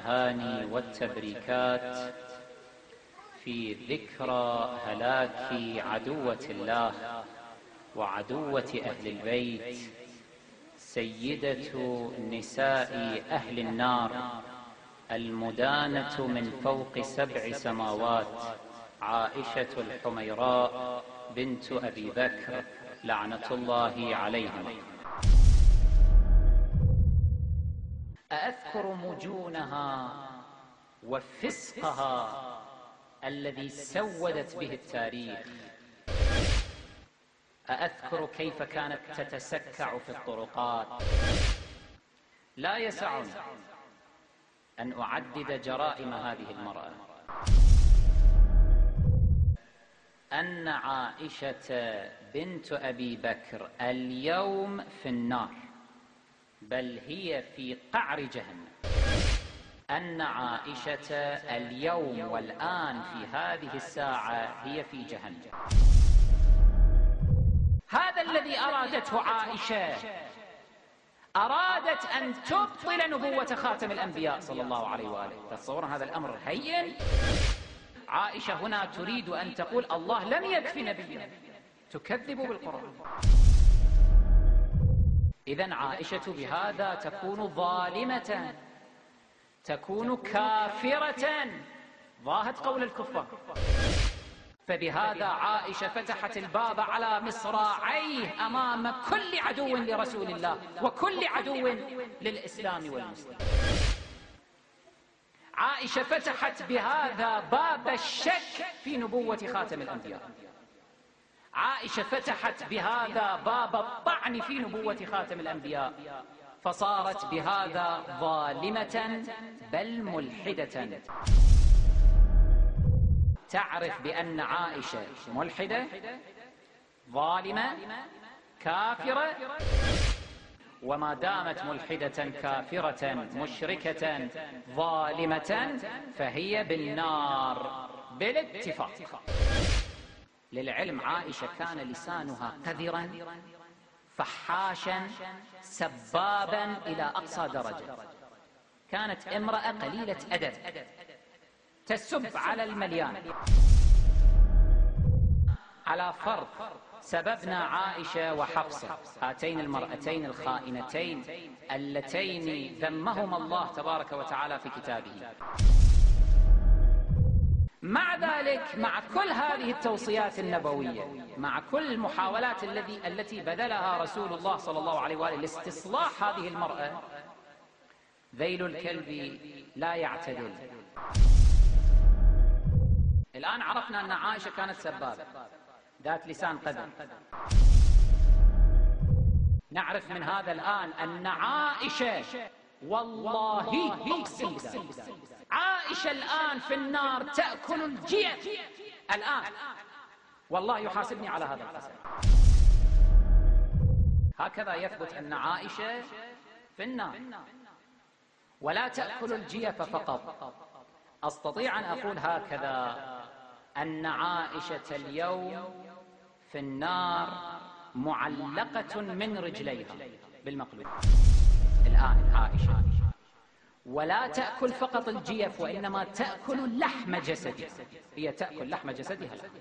التهاني والتبريكات في ذكرى هلاك عدوة الله وعدوة أهل البيت، سيدة نساء أهل النار المدانة من فوق 7 سماوات، عائشة الحميراء بنت أبي بكر لعنة الله عليها. أذكر مجونها وفسقها الذي سودت به التاريخ. أذكر كيف كانت تتسكع في الطرقات. لا يسعني أن أعدد جرائم هذه المرأة. أن عائشة بنت أبي بكر اليوم في النار، بل هي في قعر جهنم. أن عائشة اليوم والآن في هذه الساعة هي في جهنم. هذا الذي أرادته عائشة، أرادت أن تبطل نبوة خاتم الأنبياء صلى الله عليه وآله. تتصورون هذا الأمر هين؟ عائشة هنا تريد أن تقول الله لم يكفي نبينا، تكذب بالقرآن. إذن عائشة بهذا تكون ظالمة، تكون كافرة، ضاهت قول الكفار. فبهذا عائشة فتحت الباب على مصراعيه أمام كل عدو لرسول الله وكل عدو للإسلام والمسلمين. عائشة فتحت بهذا باب الشك في نبوة خاتم الأنبياء. عائشة فتحت بهذا باب الطعن في نبوة خاتم الأنبياء، فصارت بهذا ظالمة بل ملحدة. تعرف بأن عائشة ملحدة، ظالمة، كافرة، وما دامت ملحدة كافرة مشركة ظالمة فهي بالنار بالاتفاق. للعلم عائشة كان لسانها قذرا فحاشا سبابا إلى أقصى درجة. كانت امرأة قليلة أدب، تسب على المليان. على فرض سببنا عائشة وحفصة، هاتين المرأتين الخائنتين اللتين ذمهما الله تبارك وتعالى في كتابه، مع ذلك مع كل هذه التوصيات النبوية، مع كل المحاولات التي بذلها رسول الله صلى الله عليه وآله لاستصلاح هذه المرأة، ذيل الكلب لا يعتدل. الآن عرفنا أن عائشة كانت سبابة ذات لسان قذر. نعرف من هذا الآن أن عائشة، والله أقسم بذلك، عائشة الآن في النار تأكل الجيف الآن، والله يحاسبني على هذا القسم. هكذا يثبت أن عائشة في النار ولا تأكل الجيف فقط. أستطيع أن أقول هكذا أن عائشة اليوم في النار معلقة من رجليها بالمقلوب الآن عائشة، ولا تأكل فقط الجيف وإنما تأكل لحم جسدها. هي تأكل لحم جسدها الآن.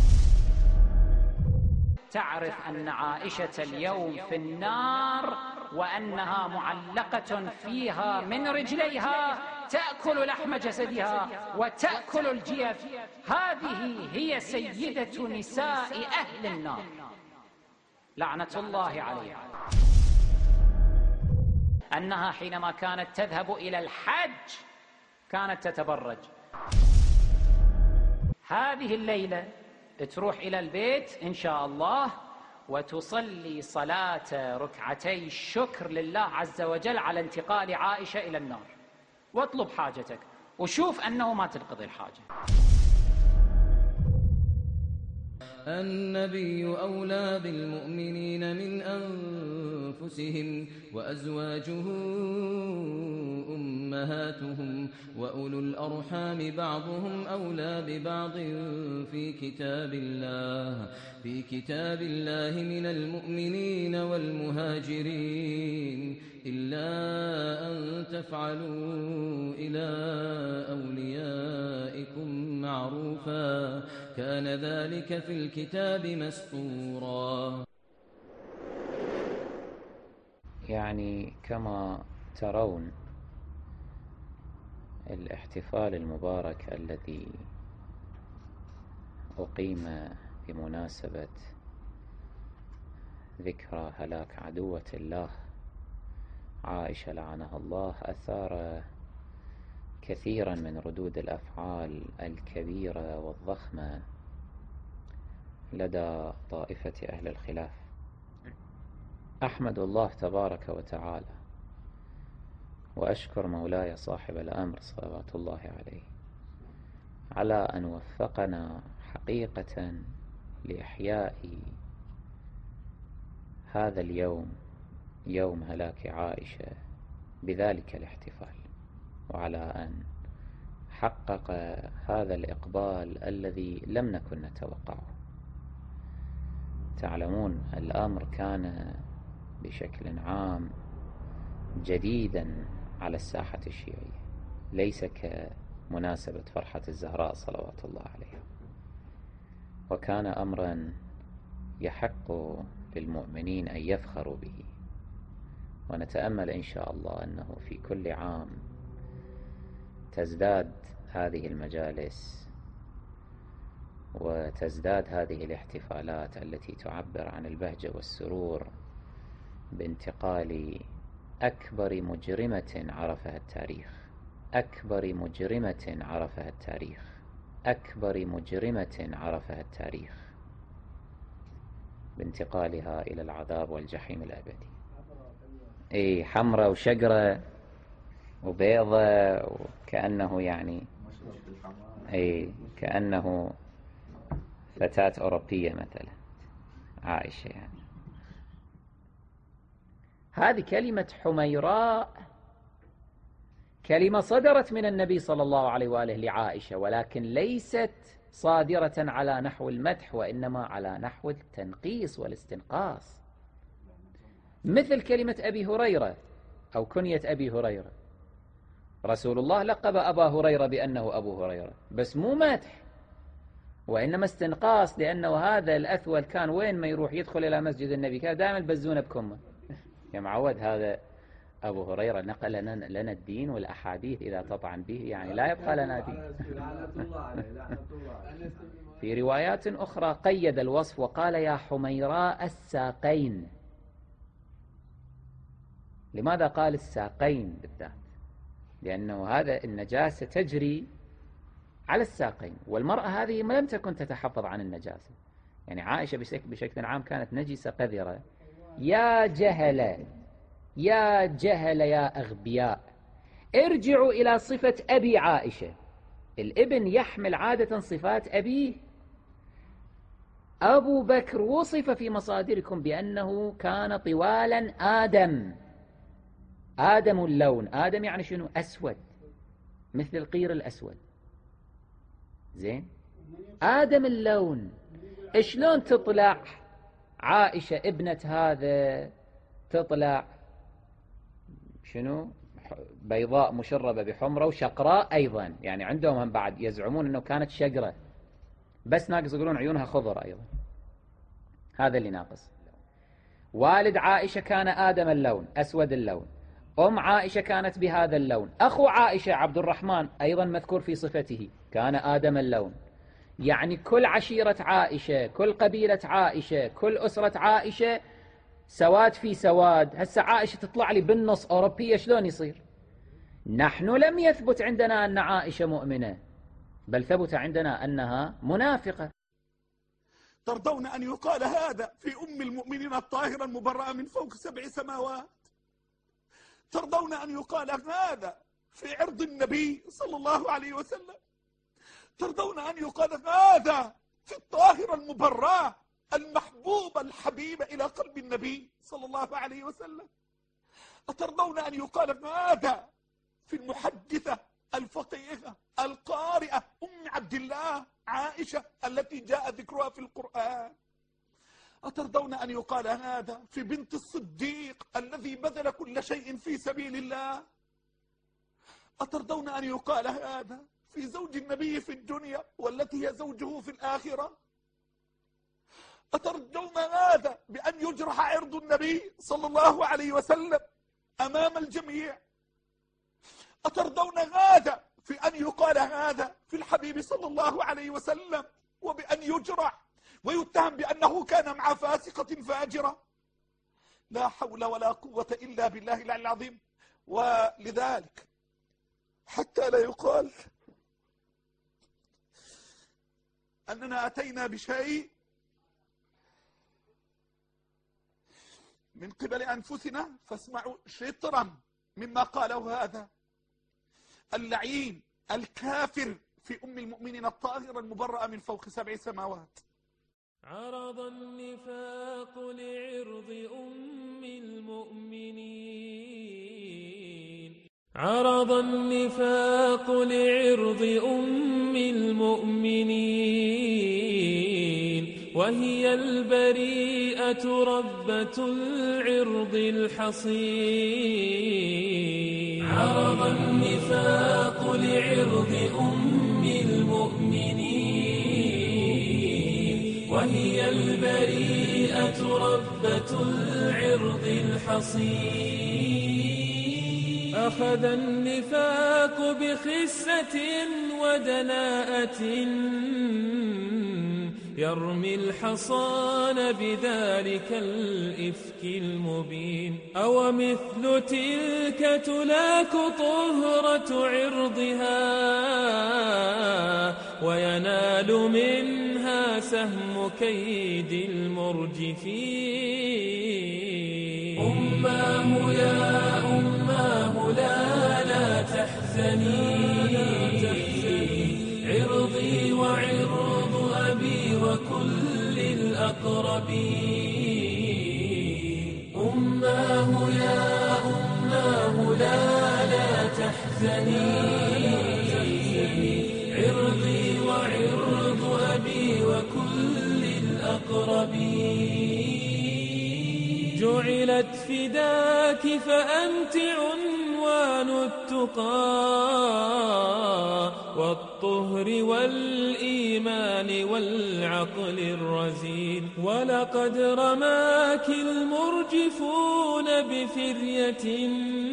تعرف أن عائشة اليوم في النار وأنها معلقة فيها من رجليها، تأكل لحم جسدها وتأكل الجيف. هذه هي سيدة نساء أهل النار لعنة الله عليها. أنها حينما كانت تذهب إلى الحج كانت تتبرج. هذه الليلة تروح إلى البيت إن شاء الله وتصلي صلاة ركعتي الشكر لله عز وجل على انتقال عائشة إلى النار، واطلب حاجتك وشوف أنه ما تنقضي الحاجة. النبي أولى بالمؤمنين من أنفسهم وأزواجه أمهاتهم وأولو الأرحام بعضهم أولى ببعض في كتاب الله من المؤمنين والمهاجرين إلا أن تفعلوا إلى أوليائكم معروفا كان ذلك في الكتاب مسطورا. يعني كما ترون الاحتفال المبارك الذي أقيم بمناسبة ذكرى هلاك عدوة الله عائشة لعنها الله أثار كثيرا من ردود الأفعال الكبيرة والضخمة لدى طائفة أهل الخلاف. أحمد الله تبارك وتعالى وأشكر مولاي صاحب الأمر صلوات الله عليه على أن وفقنا حقيقة لإحياء هذا اليوم، يوم هلاك عائشة، بذلك الاحتفال، وعلى أن حقق هذا الإقبال الذي لم نكن نتوقعه. تعلمون الأمر كان بشكل عام جديدا على الساحة الشيعية، ليس كمناسبة فرحة الزهراء صلوات الله عليها، وكان أمرا يحق للمؤمنين أن يفخروا به. ونتأمل إن شاء الله أنه في كل عام تزداد هذه المجالس وتزداد هذه الاحتفالات التي تعبر عن البهجة والسرور بانتقال أكبر مجرمة عرفها التاريخ، أكبر مجرمة عرفها التاريخ، أكبر مجرمة عرفها التاريخ، بانتقالها إلى العذاب والجحيم الأبدي. إيه، حمرة وشقرة وبيضة، وكأنه يعني إيه كأنه فتاة أوروبية مثلا عائشة. يعني هذه كلمة حميراء كلمة صدرت من النبي صلى الله عليه وآله لعائشة، ولكن ليست صادرة على نحو المدح، وإنما على نحو التنقيص والاستنقاص، مثل كلمة أبي هريرة أو كنية أبي هريرة. رسول الله لقب أبا هريرة بأنه أبو هريرة، بس مو مدح وإنما استنقاص، لأنه هذا الأثول كان وين ما يروح يدخل إلى مسجد النبي كان دائما البزون بكمه يا معود. هذا أبو هريرة نقل لنا الدين والأحاديث، إذا تطعن به يعني لا يبقى لنا دين. في روايات أخرى قيد الوصف وقال يا حميراء الساقين. لماذا قال الساقين بالذات؟ لأنه هذا النجاسة تجري على الساقين، والمرأة هذه ما لم تكن تتحفظ عن النجاسة. يعني عائشة بشكل عام كانت نجسة قذرة. يا جهل يا جهل يا أغبياء، ارجعوا إلى صفة أبي عائشة. الابن يحمل عادة صفات أبيه. أبو بكر وصف في مصادركم بأنه كان طوالا آدم اللون. آدم يعني شنو؟ أسود، مثل القير الأسود. زين، آدم اللون. شلون تطلع عائشة ابنة هذا تطلع شنو؟ بيضاء مشربة بحمرة وشقراء أيضا. يعني عندهم هم بعد يزعمون أنه كانت شقرة، بس ناقص يقولون عيونها خضر أيضا. هذا اللي ناقص. والد عائشة كان آدم اللون، أسود اللون. أم عائشة كانت بهذا اللون. أخو عائشة عبد الرحمن أيضا مذكور في صفته كان آدم اللون. يعني كل عشيرة عائشة، كل قبيلة عائشة، كل أسرة عائشة سواد في سواد. هسه عائشة تطلع لي بالنص أوروبية، شلون يصير؟ نحن لم يثبت عندنا أن عائشة مؤمنة، بل ثبت عندنا أنها منافقة. ترضون أن يقال هذا في أم المؤمنين الطاهرة المبرأة من فوق 7 سماوات؟ ترضون أن يقال هذا في عرض النبي صلى الله عليه وسلم؟ ترضون أن يقال هذا في الطاهرة المبرأة المحبوبة الحبيبة إلى قلب النبي صلى الله عليه وسلم؟ أترضون أن يقال هذا في المحدثة الفقيهة القارئة أم عبد الله عائشة التي جاء ذكرها في القرآن؟ أترضون أن يقال هذا في بنت الصديق الذي بذل كل شيء في سبيل الله؟ أترضون أن يقال هذا في زوج النبي في الدنيا والتي هي زوجه في الآخرة؟ أترضون هذا بأن يجرح عرض النبي صلى الله عليه وسلم أمام الجميع؟ أترضون هذا في أن يقال هذا في الحبيب صلى الله عليه وسلم وبأن يجرح ويتهم بأنه كان مع فاسقة فاجرة؟ لا حول ولا قوة إلا بالله العلي العظيم. ولذلك حتى لا يقال أننا أتينا بشيء من قبل أنفسنا، فاسمعوا شطرا مما قاله هذا اللعين الكافر في أم المؤمنين الطاهرة المبرأة من فوق 7 سماوات. عرض النفاق لعرض أم المؤمنين، عرض النفاق لعرض أم المؤمنين، وهي البريئة ربة العرض الحصين. عرض النفاق لعرض أم المؤمنين، وهي البريئة ربة العرض الحصين. أخذ النفاق بخسة ودناءة، يرمي الحصان بذلك الإفك المبين. أو مثل تلك تلاك طهرة عرضها، وينال منها سهم كيد المرجفين. أماه يا أماه لا تحزني، عرضي وعرض أبي وكل الأقربين. أماه يا أماه لا تحزني، عرضي وعرض أبي وكل الأقربين. جعلت فداك فأنت عنوان التقى والطهر والإيمان والعقل الرزين. ولقد رماك المرجفون بفرية،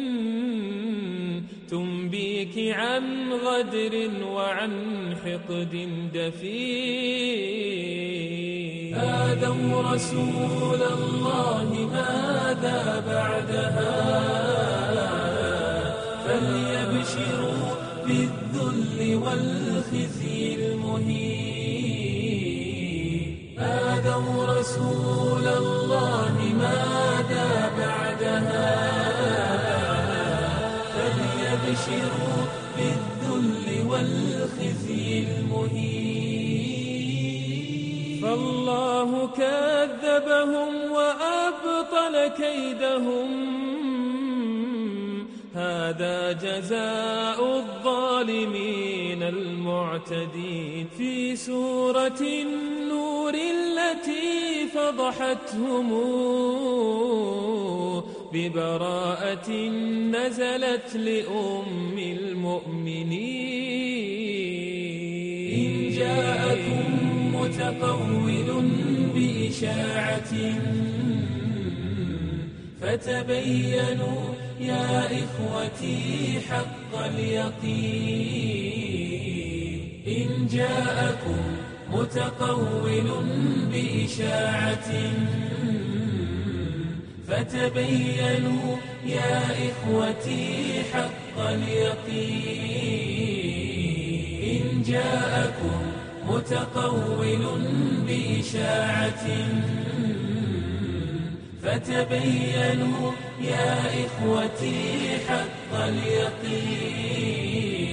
تنبيك عن غدر وعن حقد دفين. آذوا رسول الله ماذا بعدها، فليبشروا بالذل والخزي المهين. آذوا رسول الله ماذا بعدها، فليبشروا بالذل والخزي المهين. فالله كذبهم وأبطل كيدهم، هذا جزاء الظالمين المعتدين. في سورة النور التي فضحتهم ببراءة نزلت لأم المؤمنين. إن جاءكم متقول بإشاعة فتبينوا يا إخوتي حق اليقين. إن جاءكم متقول بإشاعة فتبينوا يا إخوتي حق اليقين. إن جاءكم متقول بإشاعة فتبينوا يا إخوتي حق اليقين.